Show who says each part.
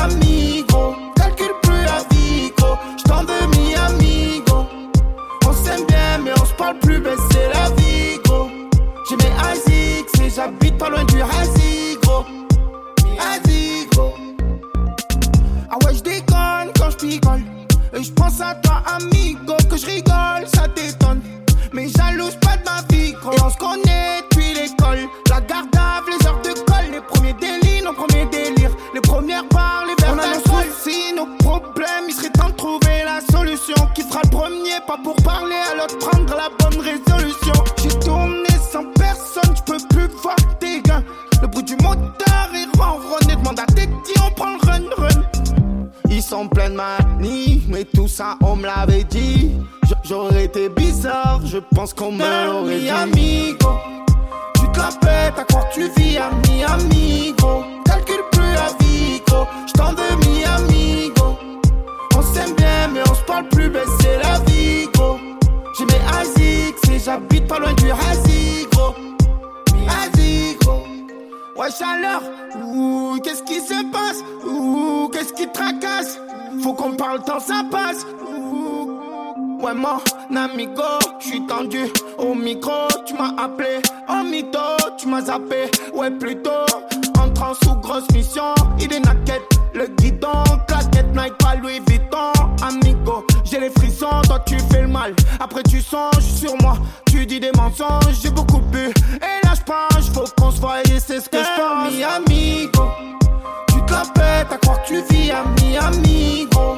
Speaker 1: Miami, gros. Calcule plus la vie, gros. J't'en veux Miami, gros. On s'aime bien, mais on se parle plus, ben c'est la vie, gros. J'ai mes ASICS et j'habite pas loin du Hazi, gros. Hazi, gros. Ah ouais, j'déconne quand j'picole. Et j'pense à toi, amigo, que j'rigole, ça t'étonne. Mais jalouse pas de ma vie, gros. Et on se connaît depuis l'école. La garde à les heures de colle. Les premiers délits, nos premiers délires. Les premières barres, les verres d'alcool. On a nos soucis, nos problèmes. Il serait temps de trouver la solution. Qui fera le premier, pas pour parler à l'autre, prendre la bonne résolution. J'ai tourné sans personne, j'peux plus voir tes gains. Le bruit du moteur est ronronné. Demande à Teddy, on prend le run. Ils sont pleins de manie, mais tout ça on me l'avait dit. J'aurais été bizarre, je pense qu'on me l'aurait dit. Amigo, tu te la pètes à croire que tu vis à Miami, gros. Calcule plus la vie, gros. J't'en veux Miami, gros. On s'aime bien, mais on se parle plus, ben c'est la vie, gros. J'ai mes ASICS et j'habite pas loin du Hazi, gros. Hazi, gros. Ouais, chaleur, ouh, qu'est-ce qui se passe? Ouh, qu'est-ce qui tracasse? Faut qu'on parle tant ça passe. Ouh. Ouais, mon amigo, j'suis tendu au micro, tu m'as appelé. Oh mytho, tu m'as zappé. Ouais, plutôt, entrant sous grosse mission. Il est naquette, le guidon, claquette, Nike, pas Louis Vuitton. Amigo, j'ai les frissons, toi tu fais le mal. Après tu songes sur moi, tu dis des mensonges. J'ai beaucoup bu, et là j'penche, faut qu'on se voie et c'est ce que j'pense. Amigo, tu te la pètes à croire que tu vis à Miami, gros.